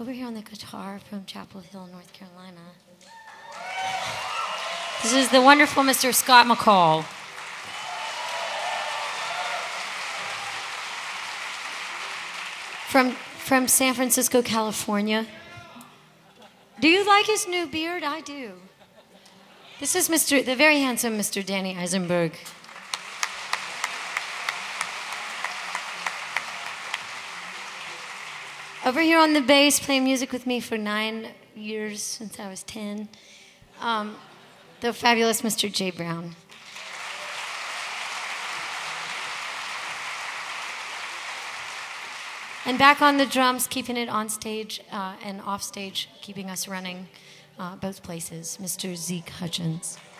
Over here on the guitar from Chapel Hill, North Carolina. This is the wonderful Mr. Scott McCall. From San Francisco, California. Do you like his new beard? I do. This is the very handsome Mr. Danny Eisenberg. Over here on the bass, playing music with me for 9 years, since I was 10, the fabulous Mr. Jay Brown. And back on the drums, keeping it on stage and off stage, keeping us running both places, Mr. Zeke Hutchins.